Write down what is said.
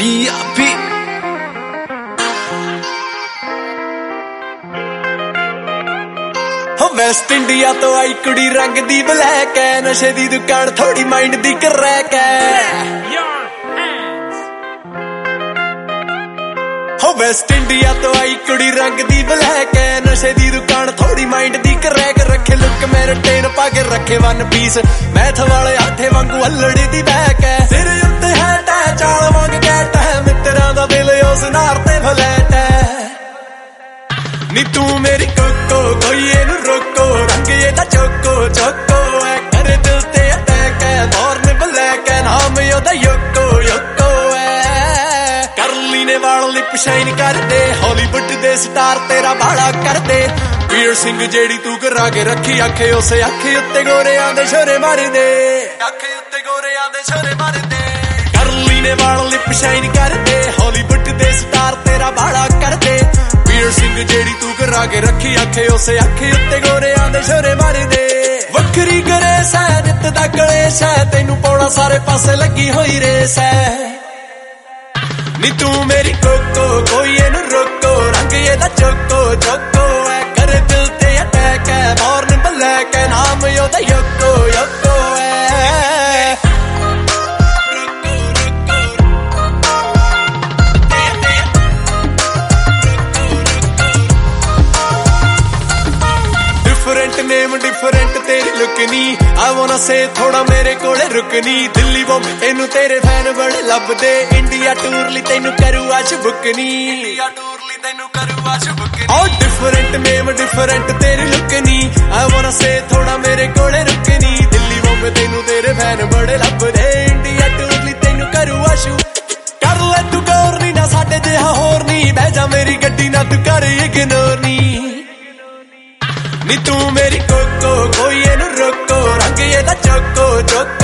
B.I.P. ਹੋ West India ਤੋਂ ਆਈ ਕੁੜੀ ਰੰਗ ਦੀ ਬਲੈਕ ਐ, ਨਸ਼ੇ ਦੀ ਦੁਕਾਨ ਥੋੜੀ ਮਾਈਂਡ ਦੀ ਕਰੈਕ ਐ। ਹੋ ਵੈਸਟ ਇੰਡੀਆ ਤੋਂ ਆਈ ਕੁੜੀ ਰੰਗ ਦੀ ਬਲੈਕ ਐ, ਨਸ਼ੇ ਦੀ ਦੁਕਾਨ ਥੋੜੀ ਮਾਈਂਡ ਦੀ ਕਰੈਕ। ਰੱਖੇ ਲੁੱਕ ਮੈਰਟੇਨ ਪਾ ਕੇ ਰੱਖੇ ਵਨ ਪੀਸ, ਮੈਥ ਵਾਲੇ ਆਠੇ ਵਾਂਗੂ ਅਲੜੀ ਦੀ ਬੈਕ ਐ। ਸਿਰ ਉੱਤੇ ਹੈਟ ਐ, ਚਾਲ ਵਾਂਗ ਕੈਟ ਐ, ਮਿੱਤਰਾਂ ਦਾ ਦਿਲ ਉਸ ਨਾਰ ਤੇ ਫਲੈਟ ਐ। ਨੀ ਤੂੰ ਮੇਰੀ ਕੋਕੋ ਕੋਈ ਇਹਨੂੰ ਰੋਕੋ, ਰੰਗ ਇਹਦਾ ਚੋਕੋ ਚੋਕੋ ਐ, ਕਰੇ ਦਿਲ ਤੇ ਅਟੈਕ ਐ, ਬੌਰਨ ਬਲੈਕ ਐ, ਨਾਮ ਉਹਦਾ ਯੋਕੋ ਯੋਕੋ ਐ। ਕਰਲੀ ਨੇ ਵਾਲ ਲਿਪ ਸ਼ਾਈਨ ਕਰਦੇ, ਹਾਲੀਵੁੱਡ ਦੇ ਸਟਾਰ ਤੇਰਾ ਬਾੜਾ ਕਰਦੇ। ਵੀਰ ਸਿੰਘ ਜਿਹੜੀ ਤੂੰ ਕਰਾ ਕੇ ਰੱਖੀ ਆਖੇ, ਉਸੇ ਅੱਖੇ ਉੱਤੇ ਗੋਰਿਆਂ ਦੇ ਛੋਰੇ ਮਾਰਦੇ, ਅੱਖੇ ਉੱਤੇ ਗੋਰਿਆਂ ਦੇ ਛੋਰੇ ਮਾਰਦੇ। ਕਰਲੀ ਨੇ ਵਾਲ ਲਿਪ ਸ਼ਾਈਨ ਕਰਦੇ, ਹਾਲੀਵੁੱਡ ਦੇ ਸਟਾਰ ਤੇਰਾ ਬਾੜਾ ਕਰਦੇ। ਵੀਰ ਸਿੰਘ ਜਿਹੜੀ ਤੂੰ ਕਰਾ ਕੇ ਰੱਖੀ ਆਖੇ, ਉਸੇ ਅੱਖੇ ਉੱਤੇ ਗੋਰਿਆਂ ਦੇ ਛੋਰੇ ਮਾਰਦੇ। ਵੱਖਰੀ ਗਰੇਸ ਐ, ਨਿੱਤ ਦਾ ਕਲੇਸ਼ ਐ, ਤੈਨੂੰ ਪਾਉਣਾ ਸਾਰੇ ਪਾਸੇ ਲੱਗੀ ਹੋਈ ਰੇਸ ਐ। ਨੀ ਤੂੰ ਮੇਰੀ ਕੋਕੋ ਕੋਈ ਇਹਨੂੰ ਰੋਕੋ, ਰੰਗ ਇਹਦਾ ਚੋਕੋ ਚੋਕੋ ਐ, ਕਰੇ ਦਿਲ ਤੇ ਅਟੈਕ ਐ, ਬੌਰਨ ਬਲੈਕ ਐ, ਨਾਮ ਉਹਦਾ ਯੋਕੋ ਯੋਕੋ ਐ। डिफरेंट नेम डिफरेंट तेरी लुक नी, आई वांना से थोड़ा मेरे कोले रुकनी। दिल्ली बॉम्बे तेनू तेरे फैन बड़े लभदे, इंडिया टूर ली तेनू करू आज बुक नी, इंडिया टूर ली तेनू करू आज बुक नी। ओ डिफरेंट नेम डिफरेंट तेरी लुक नी, आई वांना से थोड़ा मेरे कोले रुकनी। दिल्ली बॉम्बे तेनू तेरे फैन बड़े लभदे, इंडिया टूर ली तेनू करू आज कर ले तू गौर नी, ना साडे जिहा होर नी, बह जा मेरी गड्डी ना तू कर इग्नोर नी। नी तू मेरी कोको कोई ਇਹਨੂੰ ਰੋਕੋ, ਰੰਗ ਇਹਦਾ ਚੋਕੋ ਚੋਕੋ